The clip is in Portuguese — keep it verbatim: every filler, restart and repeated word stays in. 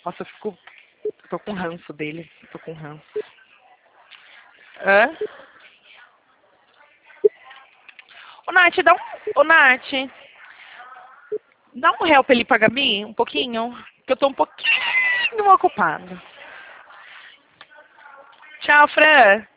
Nossa, eu fico... Tô com ranço dele. Tô com ranço. Hã? Ô, Nath, dá um... Ô, Nath, dá um real pra ele pagar mim, um pouquinho, que eu tô um pouquinho ocupada. Tchau, Fran.